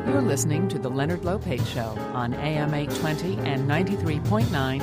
You're listening to The Leonard Lopate Show on AM 820 and 93.9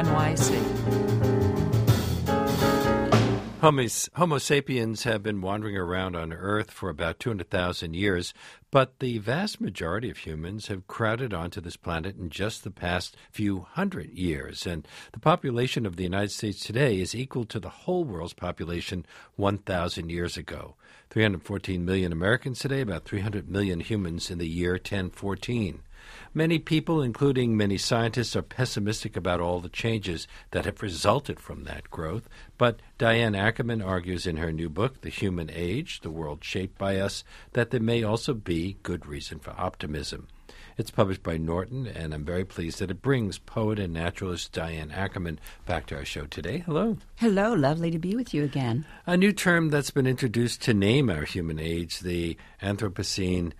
WNYC. Homo sapiens have been wandering around on Earth for about 200,000 years, but the vast majority of humans have crowded onto this planet in just the past few hundred years. And the population of the United States today is equal to the whole world's population 1,000 years ago. 314 million Americans today, about 300 million humans in the year 1014. Many people, including many scientists, are pessimistic about all the changes that have resulted from that growth. But Diane Ackerman argues in her new book, The Human Age, The World Shaped by Us, that there may also be good reason for optimism. It's published by Norton, and I'm very pleased that it brings poet and naturalist Diane Ackerman back to our show today. Hello. Hello. Lovely to be with you again. A new term that's been introduced to name our human age, the Anthropocene,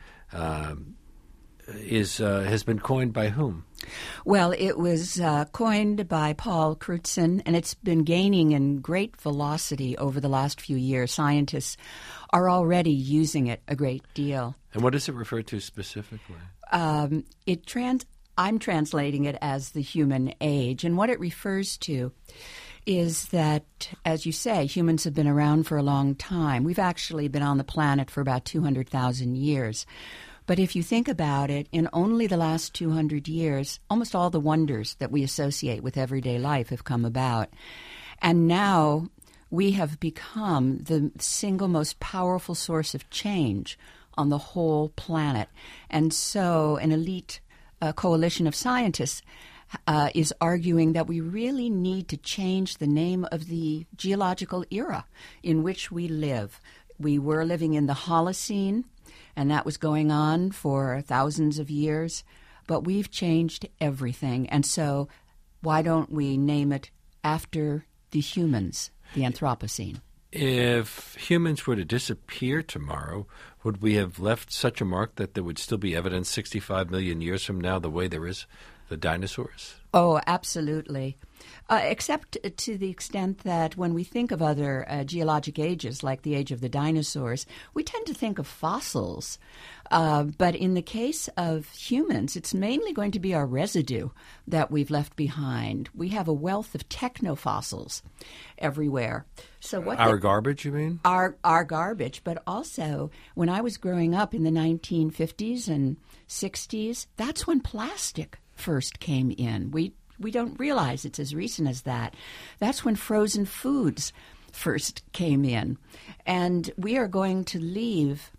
has been coined by whom? Well, it was coined by Paul Crutzen, and it's been gaining in great velocity over the last few years. Scientists are already using it a great deal. And what does it refer to specifically? I'm translating it as the human age, and what it refers to is that, as you say, humans have been around for a long time. We've actually been on the planet for about 200,000 years. But if you think about it, in only the last 200 years, almost all the wonders that we associate with everyday life have come about. And now we have become the single most powerful source of change on the whole planet. And so an elite coalition of scientists is arguing that we really need to change the name of the geological era in which we live. We were living in the Holocene, and that was going on for thousands of years. But we've changed everything. And so why don't we name it after the humans, the Anthropocene? If humans were to disappear tomorrow, would we have left such a mark that there would still be evidence 65 million years from now the way there is the dinosaurs? Oh, absolutely. Except to the extent that when we think of other geologic ages, like the age of the dinosaurs, we tend to think of fossils. But in the case of humans, it's mainly going to be our residue that we've left behind. We have a wealth of technofossils everywhere. So our garbage, you mean? Our garbage, but also when I was growing up in the 1950s and 60s, that's when plastic first came in. We don't realize it's as recent as that. That's when frozen foods first came in. And we are going to leave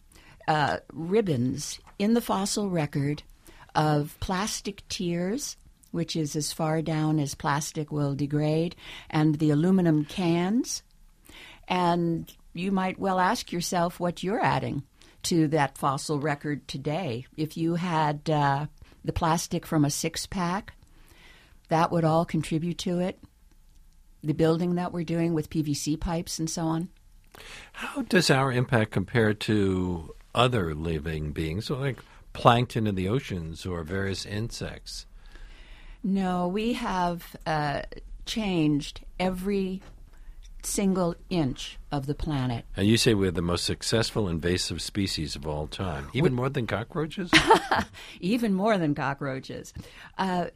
ribbons in the fossil record of plastic tears, which is as far down as plastic will degrade, and the aluminum cans. And you might well ask yourself what you're adding to that fossil record today. If you had the plastic from a six-pack, that would all contribute to it. The building that we're doing with PVC pipes and so on. How does our impact compare to other living beings, like plankton in the oceans or various insects? No, we have changed every single inch of the planet. And you say we're the most successful invasive species of all time, even more than cockroaches? Even more than cockroaches. I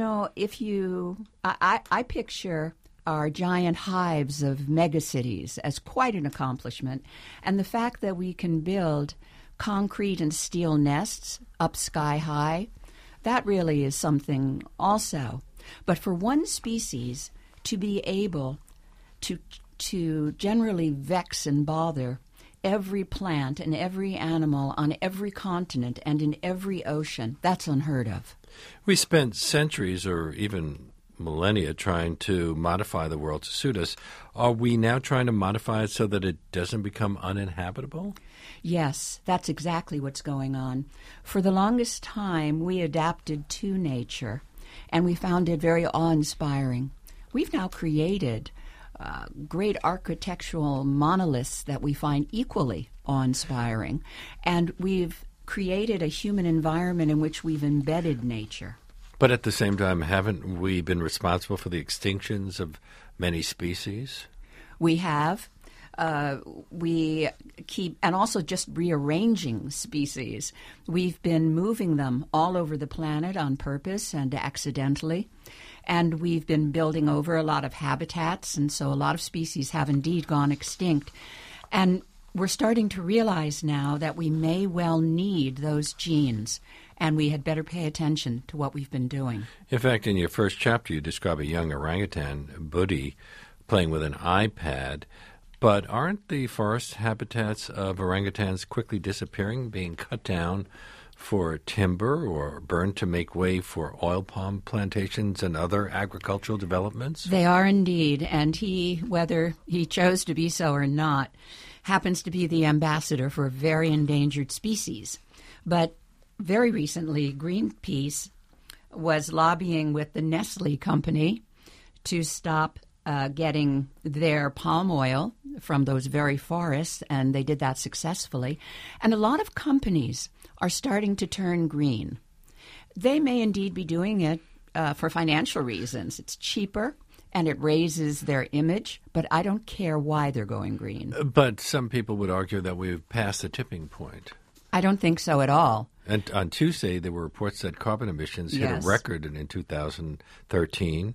picture our giant hives of megacities as quite an accomplishment. And the fact that we can build concrete and steel nests up sky high, that really is something also. But for one species to be able to generally vex and bother every plant and every animal on every continent and in every ocean, that's unheard of. We spent centuries or even millennia trying to modify the world to suit us. Are we now trying to modify it so that it doesn't become uninhabitable? Yes, that's exactly what's going on. For the longest time, we adapted to nature, and we found it very awe-inspiring. We've now created great architectural monoliths that we find equally awe-inspiring, and we've created a human environment in which we've embedded nature. But at the same time, haven't we been responsible for the extinctions of many species? We have. We keep, and also just rearranging species. We've been moving them all over the planet on purpose and accidentally. And we've been building over a lot of habitats, and so a lot of species have indeed gone extinct. And we're starting to realize now that we may well need those genes, and we had better pay attention to what we've been doing. In fact, in your first chapter, you describe a young orangutan, Budi, playing with an iPad. But aren't the forest habitats of orangutans quickly disappearing, being cut down for timber or burned to make way for oil palm plantations and other agricultural developments? They are indeed, and he, whether he chose to be so or not, happens to be the ambassador for a very endangered species. But very recently, Greenpeace was lobbying with the Nestle company to stop getting their palm oil from those very forests, and they did that successfully. And a lot of companies are starting to turn green. They may indeed be doing it for financial reasons. It's cheaper, and it raises their image, but I don't care why they're going green. But some people would argue that we've passed the tipping point. I don't think so at all. And on Tuesday, there were reports that carbon emissions hit a record in 2013.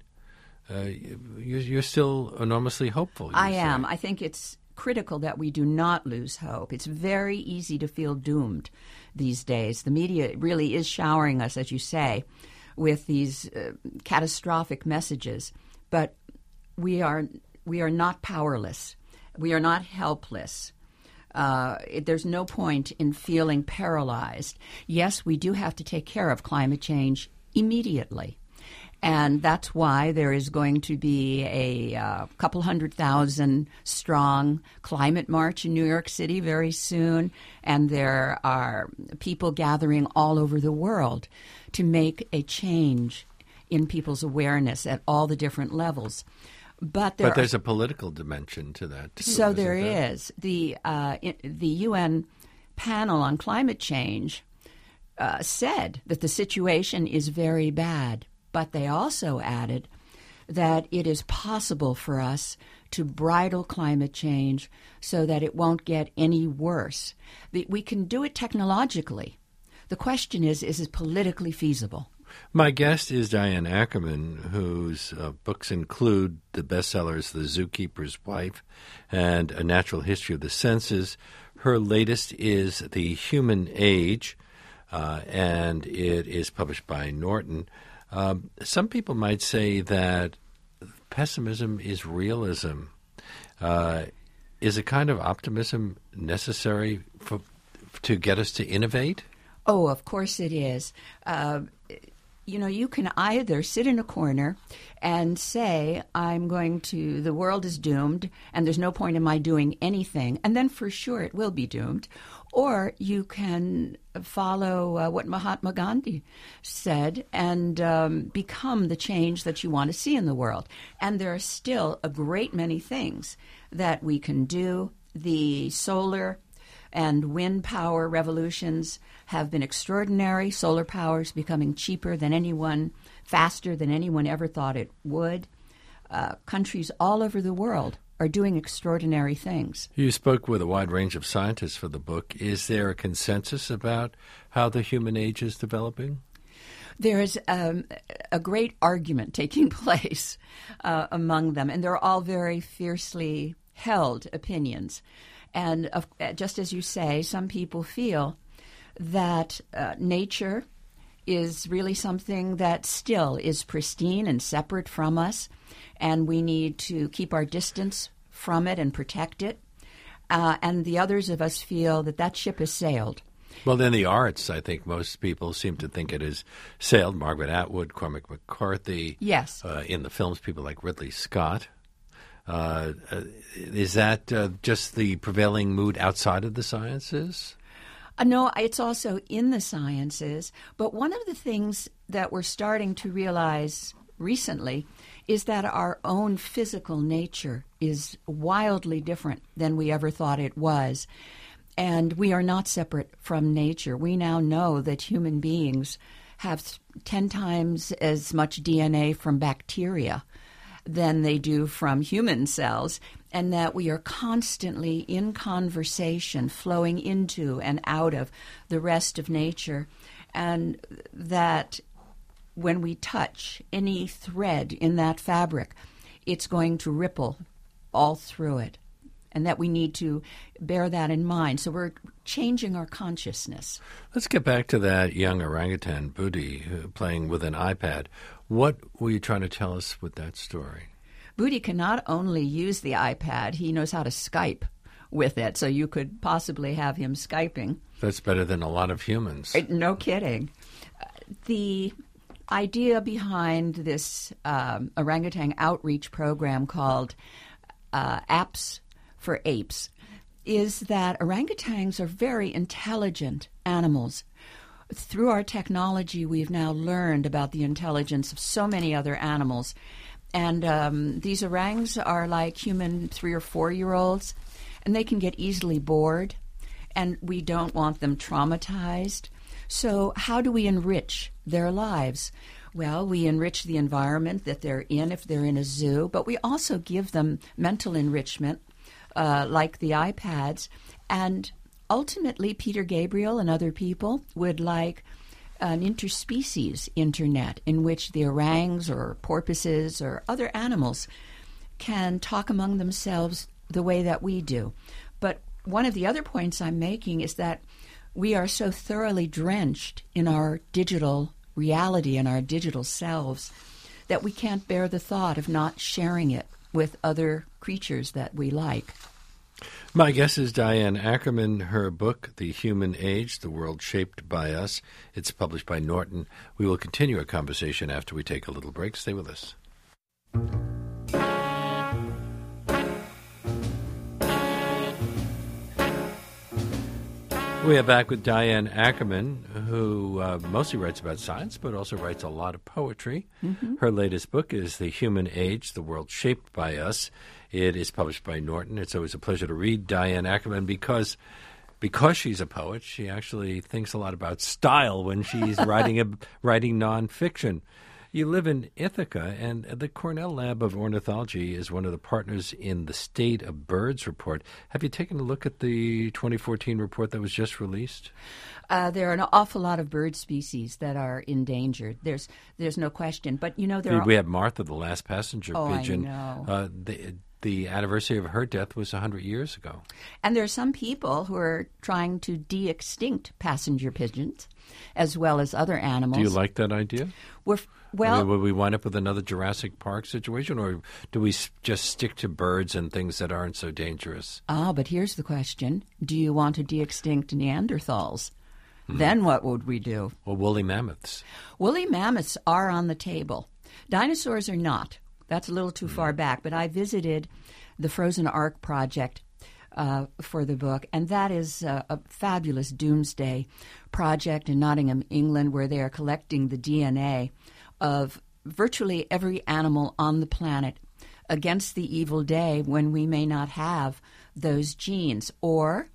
You're still enormously hopeful. I am. I think it's critical that we do not lose hope. It's very easy to feel doomed these days. The media really is showering us, as you say, with these catastrophic messages. But we are not powerless. We are not helpless. There's no point in feeling paralyzed. Yes, we do have to take care of climate change immediately. And that's why there is going to be a couple 100,000 strong climate march in New York City very soon. And there are people gathering all over the world to make a change in people's awareness at all the different levels. But there's a political dimension to that, too. So there is. The UN panel on climate change said that the situation is very bad. But they also added that it is possible for us to bridle climate change so that it won't get any worse. We can do it technologically. The question is it politically feasible? My guest is Diane Ackerman, whose books include the bestsellers The Zookeeper's Wife and A Natural History of the Senses. Her latest is The Human Age, and it is published by Norton. Some people might say that pessimism is realism. Is a kind of optimism necessary to get us to innovate? Oh, of course it is. You can either sit in a corner and say, the world is doomed and there's no point in my doing anything, and then for sure it will be doomed. Or you can follow what Mahatma Gandhi said and become the change that you want to see in the world. And there are still a great many things that we can do. The solar and wind power revolutions have been extraordinary. Solar power is becoming cheaper than anyone, faster than anyone ever thought it would. Countries all over the world are doing extraordinary things. You spoke with a wide range of scientists for the book. Is there a consensus about how the human age is developing? There is a great argument taking place among them, and they're all very fiercely held opinions. And just as you say, some people feel that nature is really something that still is pristine and separate from us, and we need to keep our distance from it and protect it. And the others of us feel that ship has sailed. Well, in the arts, I think most people seem to think it has sailed. Margaret Atwood, Cormac McCarthy. Yes. In the films, people like Ridley Scott. Is that just the prevailing mood outside of the sciences? No, it's also in the sciences. But one of the things that we're starting to realize recently is that our own physical nature is wildly different than we ever thought it was. And we are not separate from nature. We now know that human beings have 10 times as much DNA from bacteria than they do from human cells. and that we are constantly in conversation, flowing into and out of the rest of nature, and that when we touch any thread in that fabric, it's going to ripple all through it, and that we need to bear that in mind. So we're changing our consciousness. Let's get back to that young orangutan, Budi, playing with an iPad. What were you trying to tell us with that story? Budi can not only use the iPad, he knows how to Skype with it, so you could possibly have him Skyping. That's better than a lot of humans. No kidding. The idea behind this orangutan outreach program called Apps for Apes is that orangutans are very intelligent animals. Through our technology, we've now learned about the intelligence of so many other animals. And these orangs are like human 3 or 4-year-olds, and they can get easily bored, and we don't want them traumatized. So how do we enrich their lives? Well, we enrich the environment that they're in if they're in a zoo, but we also give them mental enrichment, like the iPads. And ultimately, Peter Gabriel and other people would like an interspecies internet in which the orangs or porpoises or other animals can talk among themselves the way that we do. But one of the other points I'm making is that we are so thoroughly drenched in our digital reality and our digital selves that we can't bear the thought of not sharing it with other creatures that we like. My guest is Diane Ackerman. Her book, The Human Age, The World Shaped by Us, it's published by Norton. We will continue our conversation after we take a little break. Stay with us. We are back with Diane Ackerman, who mostly writes about science, but also writes a lot of poetry. Mm-hmm. Her latest book is The Human Age, The World Shaped by Us. It is published by Norton. It's always a pleasure to read Diane Ackerman because she's a poet. She actually thinks a lot about style when she's writing nonfiction. You live in Ithaca, and the Cornell Lab of Ornithology is one of the partners in the State of Birds report. Have you taken a look at the 2014 report that was just released? There are an awful lot of bird species that are endangered. There's no question. But, we have Martha, the last passenger pigeon. I know. The anniversary of her death was 100 years ago. And there are some people who are trying to de-extinct passenger pigeons as well as other animals. Do you like that idea? Will we wind up with another Jurassic Park situation, or do we just stick to birds and things that aren't so dangerous? But here's the question. Do you want to de-extinct Neanderthals? Then what would we do? Well, woolly mammoths. Woolly mammoths are on the table. Dinosaurs are not. That's a little too far back, but I visited the Frozen Ark project for the book, and that is a fabulous doomsday project in Nottingham, England, where they are collecting the DNA of virtually every animal on the planet against the evil day when we may not have those genes, or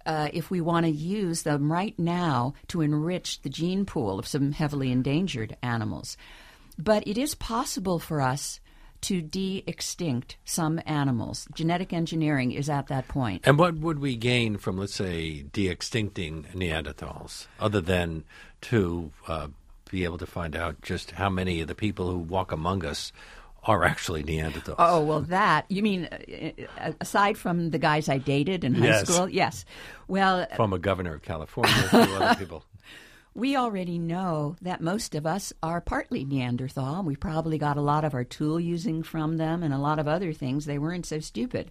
if we want to use them right now to enrich the gene pool of some heavily endangered animals. But it is possible for us to de-extinct some animals. Genetic engineering is at that point. And what would we gain from, let's say, de-extincting Neanderthals, other than to be able to find out just how many of the people who walk among us are actually Neanderthals? Oh, well, you mean aside from the guys I dated in high school? Yes. Well, former governor of California, a few other people. We already know that most of us are partly Neanderthal. We probably got a lot of our tool using from them and a lot of other things. They weren't so stupid.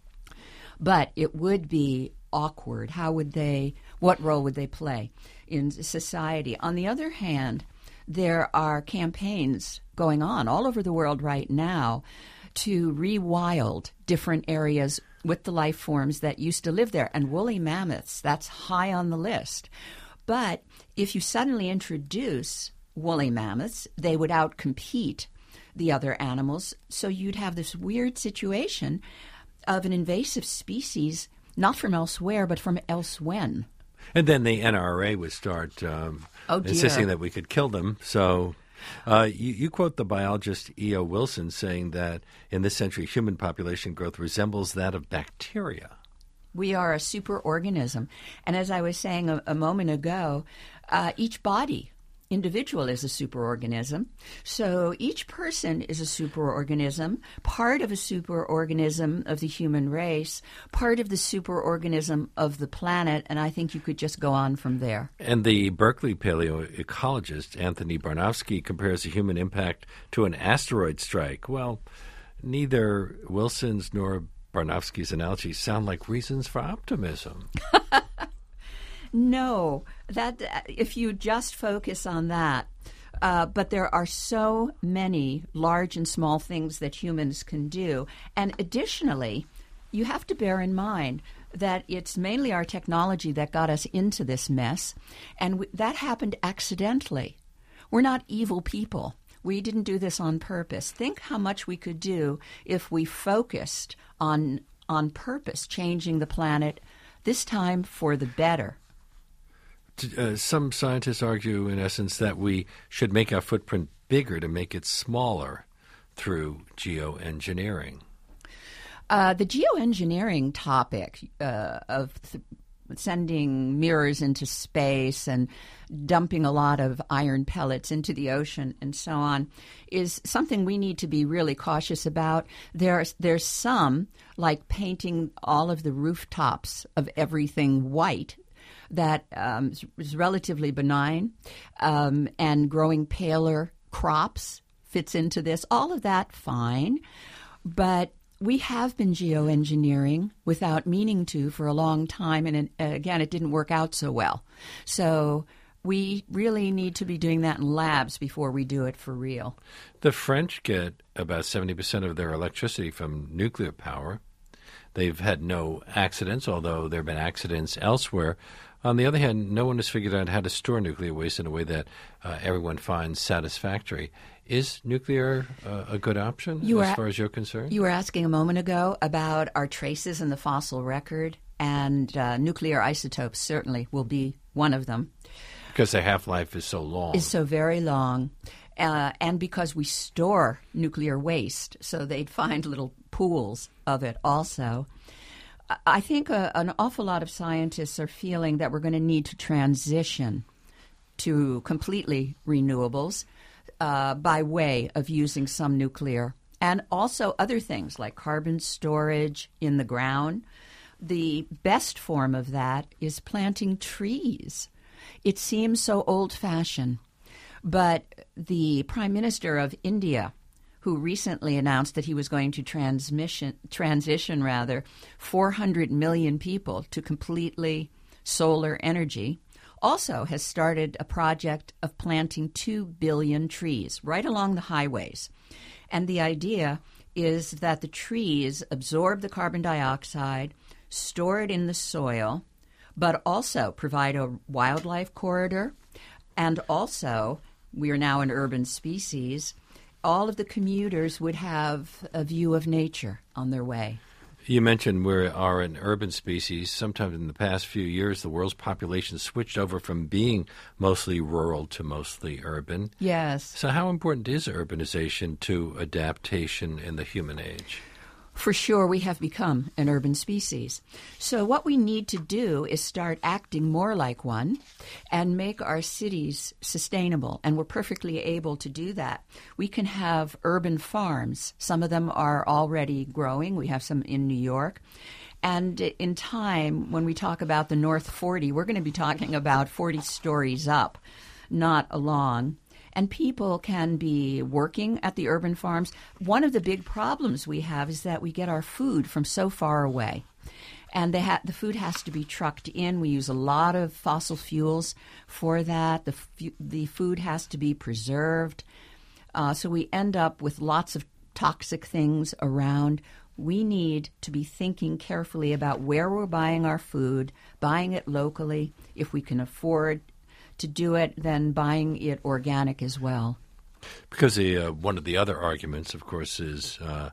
But it would be awkward. What role would they play in society? On the other hand, there are campaigns going on all over the world right now to rewild different areas with the life forms that used to live there. And woolly mammoths, that's high on the list. But if you suddenly introduce woolly mammoths, they would outcompete the other animals. So you'd have this weird situation of an invasive species, not from elsewhere, but from elsewhen. And then the NRA would start insisting that we could kill them. So You quote the biologist E.O. Wilson saying that in this century, human population growth resembles that of bacteria. We are a superorganism. And as I was saying a moment ago, each body, individual, is a superorganism. So each person is a superorganism, part of a superorganism of the human race, part of the superorganism of the planet, and I think you could just go on from there. And the Berkeley paleoecologist Anthony Barnofsky compares the human impact to an asteroid strike. Well, neither Wilson's nor Barnofsky's analogies sound like reasons for optimism. No, that if you just focus on that, but there are so many large and small things that humans can do. And additionally, you have to bear in mind that it's mainly our technology that got us into this mess, and that happened accidentally. We're not evil people. We didn't do this on purpose. Think how much we could do if we focused on purpose, changing the planet, this time for the better. Some scientists argue, in essence, that we should make our footprint bigger to make it smaller through geoengineering. The geoengineering topic of sending mirrors into space and dumping a lot of iron pellets into the ocean and so on is something we need to be really cautious about. There's some, like painting all of the rooftops of everything white, that is relatively benign, and growing paler crops fits into this. All of that, fine. But we have been geoengineering without meaning to for a long time, and again, it didn't work out so well. So we really need to be doing that in labs before we do it for real. The French get about 70% of their electricity from nuclear power. They've had no accidents, although there have been accidents elsewhere. On the other hand, no one has figured out how to store nuclear waste in a way that everyone finds satisfactory. Is nuclear a good option as far as you're concerned? You were asking a moment ago about our traces in the fossil record, and nuclear isotopes certainly will be one of them. Because their half-life is so long. Is so very long. And because we store nuclear waste, so they'd find little pools of it also. I think an awful lot of scientists are feeling that we're going to need to transition to completely renewables by way of using some nuclear, and also other things like carbon storage in the ground. The best form of that is planting trees. It seems so old-fashioned, but the Prime Minister of India, who recently announced that he was going to transition 400 million people to completely solar energy, also has started a project of planting 2 billion trees right along the highways. And the idea is that the trees absorb the carbon dioxide, store it in the soil, but also provide a wildlife corridor, and also, we are now an urban species, all of the commuters would have a view of nature on their way. You mentioned we are an urban species. Sometime in the past few years, the world's population switched over from being mostly rural to mostly urban. Yes. So how important is urbanization to adaptation in the human age? For sure, we have become an urban species. So what we need to do is start acting more like one and make our cities sustainable, and we're perfectly able to do that. We can have urban farms. Some of them are already growing. We have some in New York. And in time, when we talk about the North 40, we're going to be talking about 40 stories up, not along. And people can be working at the urban farms. One of the big problems we have is that we get our food from so far away. And the food has to be trucked in. We use a lot of fossil fuels for that. The food has to be preserved. So we end up with lots of toxic things around. We need to be thinking carefully about where we're buying our food, buying it locally. If we can afford to do it, then buying it organic as well. Because one of the other arguments, of course, is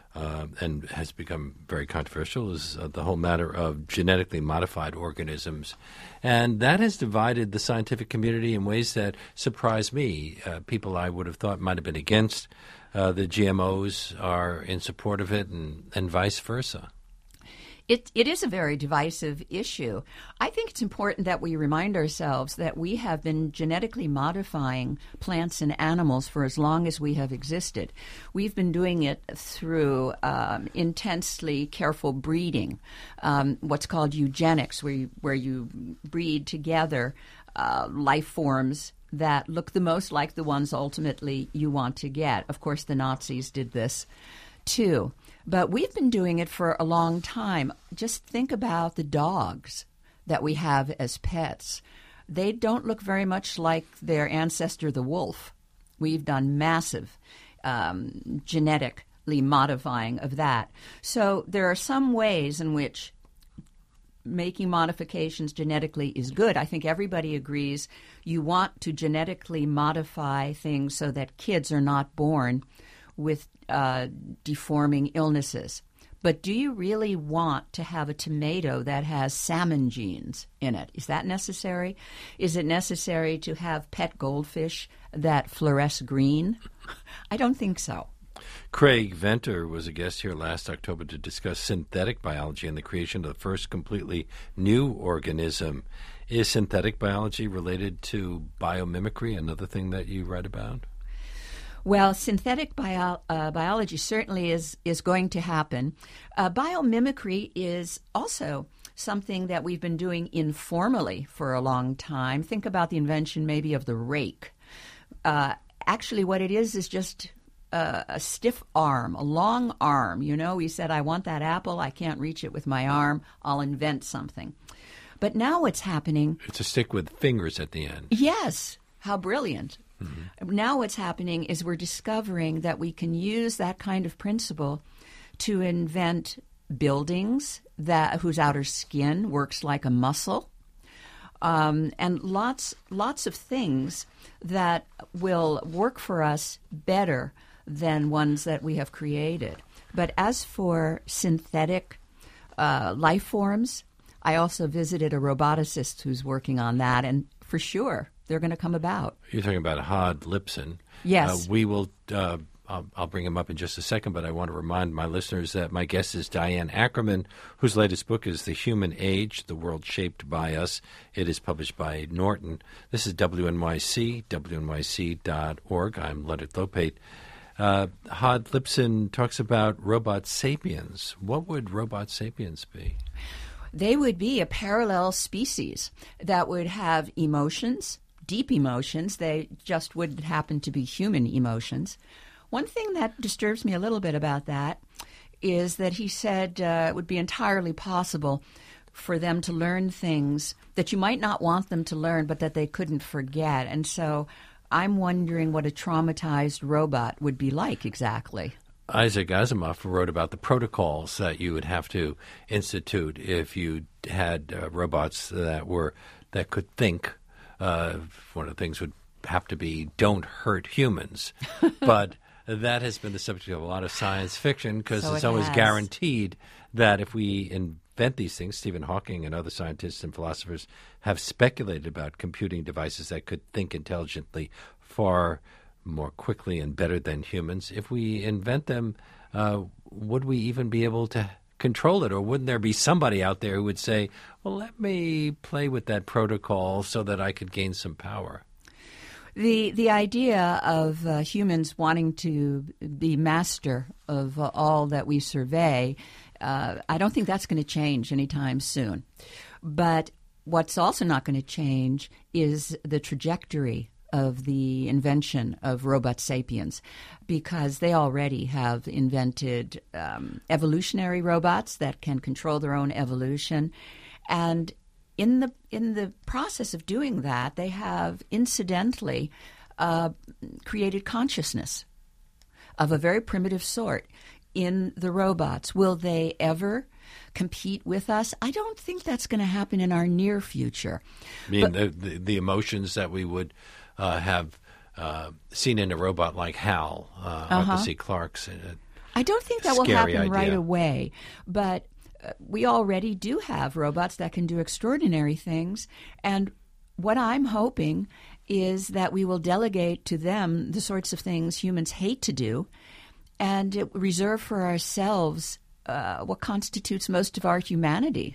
and has become very controversial, is the whole matter of genetically modified organisms. And that has divided the scientific community in ways that surprise me. People I would have thought might have been against the GMOs are in support of it, and vice versa. It is a very divisive issue. I think it's important that we remind ourselves that we have been genetically modifying plants and animals for as long as we have existed. We've been doing it through intensely careful breeding, what's called eugenics, where you breed together life forms that look the most like the ones ultimately you want to get. Of course, the Nazis did this too. But we've been doing it for a long time. Just think about the dogs that we have as pets. They don't look very much like their ancestor, the wolf. We've done massive genetically modifying of that. So there are some ways in which making modifications genetically is good. I think everybody agrees you want to genetically modify things so that kids are not born with deforming illnesses. But do you really want to have a tomato that has salmon genes in it? Is that necessary? Is it necessary to have pet goldfish that fluoresce green? I don't think so. Craig Venter was a guest here last October to discuss synthetic biology and the creation of the first completely new organism. Is synthetic biology related to biomimicry, another thing that you write about? Well, synthetic biology certainly is going to happen. Biomimicry is also something that we've been doing informally for a long time. Think about the invention maybe of the rake. Actually, what it is just a stiff arm, a long arm. You know, we said, I want that apple. I can't reach it with my arm. I'll invent something. But now what's happening... It's a stick with fingers at the end. Yes. How brilliant. Mm-hmm. Now what's happening is we're discovering that we can use that kind of principle to invent buildings whose outer skin works like a muscle, and lots of things that will work for us better than ones that we have created. But as for synthetic life forms, I also visited a roboticist who's working on that, and for sure they're going to come about. You're talking about Hod Lipson. Yes. We will. I'll bring him up in just a second, but I want to remind my listeners that my guest is Diane Ackerman, whose latest book is The Human Age, The World Shaped by Us. It is published by Norton. This is WNYC, WNYC.org. I'm Leonard Lopate. Hod Lipson talks about robot sapiens. What would robot sapiens be? They would be a parallel species that would have emotions, deep emotions. They just wouldn't happen to be human emotions. One thing that disturbs me a little bit about that is that he said it would be entirely possible for them to learn things that you might not want them to learn, but that they couldn't forget. And so I'm wondering what a traumatized robot would be like exactly. Isaac Asimov wrote about the protocols that you would have to institute if you had robots that could think. One of the things would have to be don't hurt humans. But that has been the subject of a lot of science fiction because it's always guaranteed that if we invent these things, Stephen Hawking and other scientists and philosophers have speculated about computing devices that could think intelligently far more quickly and better than humans. If we invent them, would we even be able to control it? Or wouldn't there be somebody out there who would say, well, let me play with that protocol so that I could gain some power? The idea of humans wanting to be master of all that we survey, I don't think that's going to change anytime soon. But what's also not going to change is the trajectory of the invention of robot sapiens, because they already have invented evolutionary robots that can control their own evolution. And in the process of doing that, they have incidentally created consciousness of a very primitive sort in the robots. Will they ever compete with us? I don't think that's going to happen in our near future. I mean, the emotions that we would have seen in a robot like HAL, Arthur C. Clarke's. I don't think that will scary happen right idea. away, but we already do have robots that can do extraordinary things, and what I'm hoping is that we will delegate to them the sorts of things humans hate to do, and reserve for ourselves what constitutes most of our humanity.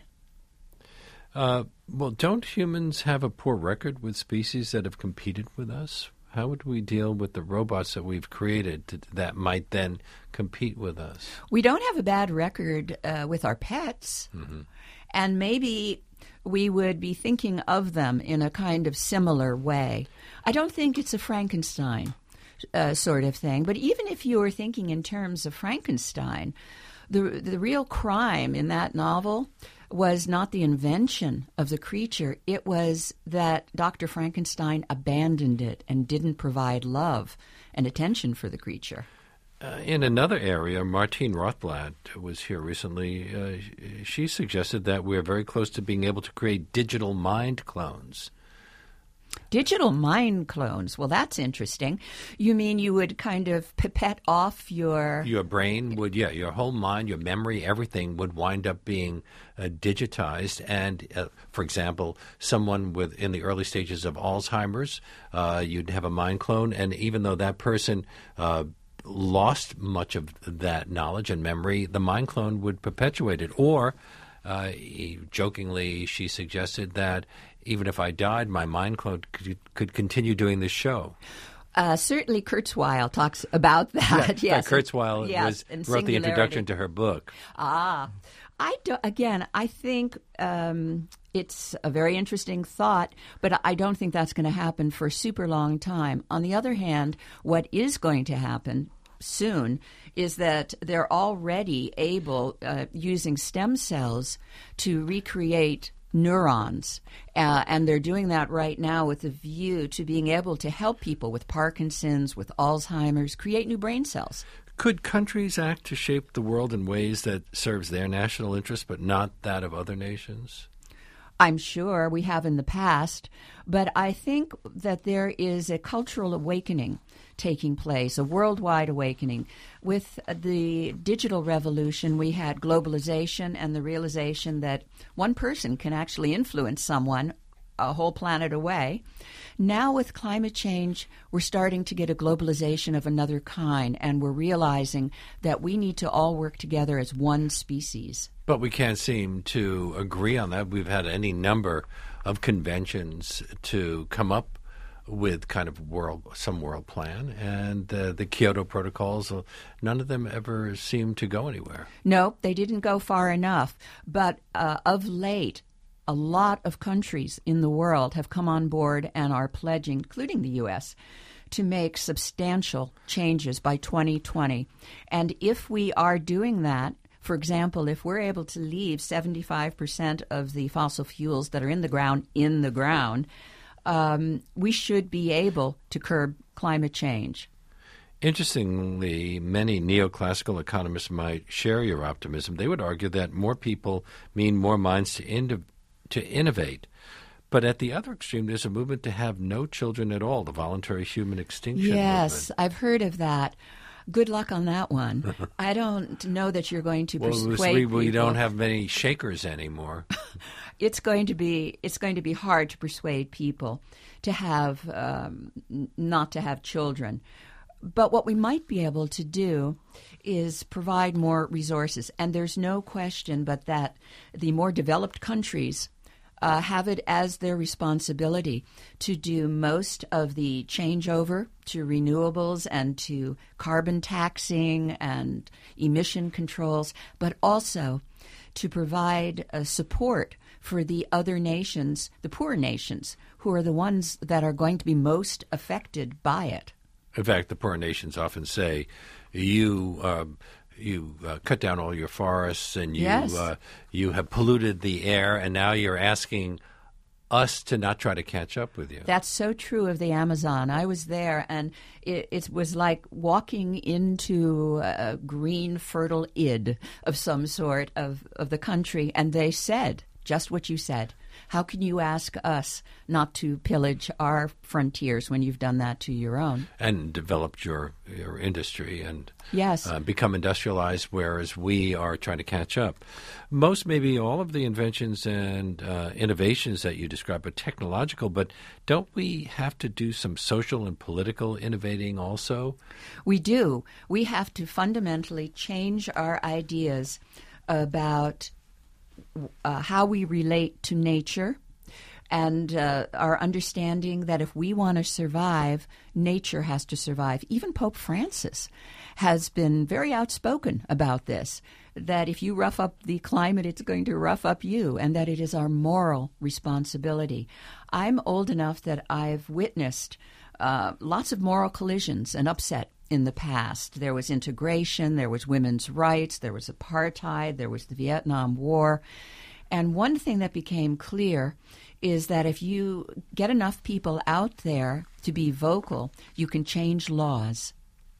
Well, don't humans have a poor record with species that have competed with us? How would we deal with the robots that we've created that might then compete with us? We don't have a bad record with our pets, and maybe we would be thinking of them in a kind of similar way. I don't think it's a Frankenstein sort of thing, but even if you were thinking in terms of Frankenstein, the real crime in that novel was not the invention of the creature. It was that Dr. Frankenstein abandoned it and didn't provide love and attention for the creature. In another area, Martine Rothblatt was here recently. She suggested that we're very close to being able to create digital mind clones. Digital mind clones. Well, that's interesting. You mean you would kind of pipette off your brain would, your whole mind, your memory, everything would wind up being digitized. And, for example, someone in the early stages of Alzheimer's, you'd have a mind clone. And even though that person lost much of that knowledge and memory, the mind clone would perpetuate it. Or, jokingly, she suggested that even if I died, my mind clone could continue doing this show. Certainly Kurzweil talks about that. Yes. Kurzweil wrote the introduction to her book. I think it's a very interesting thought, but I don't think that's going to happen for a super long time. On the other hand, what is going to happen soon is that they're already able, using stem cells, to recreate neurons, and they're doing that right now with a view to being able to help people with Parkinson's, with Alzheimer's, create new brain cells. Could countries act to shape the world in ways that serves their national interest but not that of other nations? I'm sure we have in the past, but I think that there is a cultural awakening taking place, a worldwide awakening. With the digital revolution, we had globalization and the realization that one person can actually influence someone a whole planet away. Now with climate change, we're starting to get a globalization of another kind, and we're realizing that we need to all work together as one species. But we can't seem to agree on that. We've had any number of conventions to come up with kind of some world plan, and the Kyoto protocols, none of them ever seem to go anywhere. No, they didn't go far enough. But of late, a lot of countries in the world have come on board and are pledging, including the U.S., to make substantial changes by 2020. And if we are doing that, for example, if we're able to leave 75% of the fossil fuels that are in the ground, we should be able to curb climate change. Interestingly, many neoclassical economists might share your optimism. They would argue that more people mean more minds to innovate. But at the other extreme, there's a movement to have no children at all, the voluntary human extinction Yes, movement. I've heard of that. Good luck on that one. I don't know that you're going to persuade people. We don't have many shakers anymore. It's going to be hard to persuade people to have not to have children. But what we might be able to do is provide more resources. And there's no question but that the more developed countries have it as their responsibility to do most of the changeover to renewables and to carbon taxing and emission controls, but also to provide support for the other nations, the poor nations, who are the ones that are going to be most affected by it. In fact, the poor nations often say, you cut down all your forests and you have polluted the air, and now you're asking us to not try to catch up with you. That's so true of the Amazon. I was there, and it was like walking into a green, fertile id of some sort of the country, and they said just what you said. How can you ask us not to pillage our frontiers when you've done that to your own? And developed your industry and yes, become industrialized, whereas we are trying to catch up. Most, maybe all of the inventions and innovations that you describe are technological, but don't we have to do some social and political innovating also? We do. We have to fundamentally change our ideas about how we relate to nature and our understanding that if we want to survive, nature has to survive. Even Pope Francis has been very outspoken about this, that if you rough up the climate, it's going to rough up you, and that it is our moral responsibility. I'm old enough that I've witnessed lots of moral collisions and upset in the past. There was integration, there was women's rights, there was apartheid, there was the Vietnam War. And one thing that became clear is that if you get enough people out there to be vocal, you can change laws.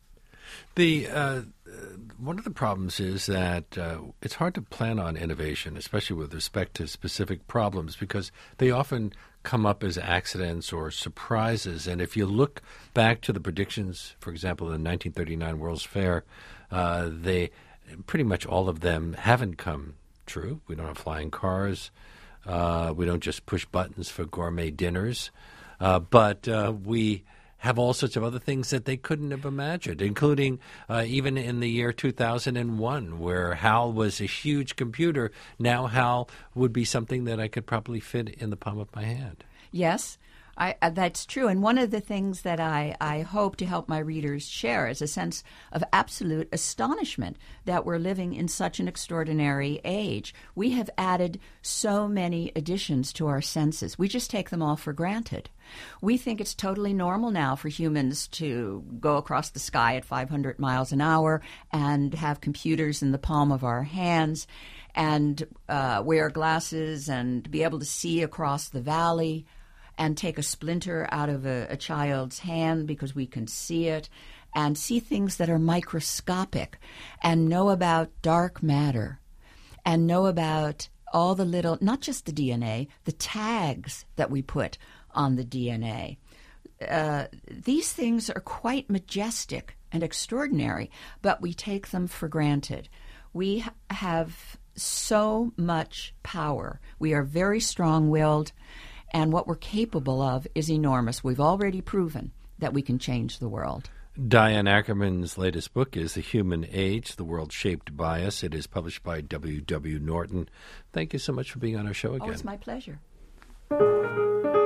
One of the problems is that it's hard to plan on innovation, especially with respect to specific problems, because they often come up as accidents or surprises. And if you look back to the predictions, for example, in the 1939 World's Fair, they pretty much all of them haven't come true. We don't have flying cars. We don't just push buttons for gourmet dinners. But we have all sorts of other things that they couldn't have imagined, including even in the year 2001, where HAL was a huge computer. Now HAL would be something that I could probably fit in the palm of my hand. Yes, that's true. And one of the things that I hope to help my readers share is a sense of absolute astonishment that we're living in such an extraordinary age. We have added so many additions to our senses. We just take them all for granted. We think it's totally normal now for humans to go across the sky at 500 miles an hour and have computers in the palm of our hands and wear glasses and be able to see across the valley and take a splinter out of a child's hand because we can see it, and see things that are microscopic, and know about dark matter, and know about all the little, not just the DNA, the tags that we put on the DNA. These things are quite majestic and extraordinary, but we take them for granted. We have so much power. We are very strong-willed, and what we're capable of is enormous. We've already proven that we can change the world. Diane Ackerman's latest book is The Human Age, The World Shaped by Us. It is published by W.W. Norton. Thank you so much for being on our show again. Oh, it's my pleasure.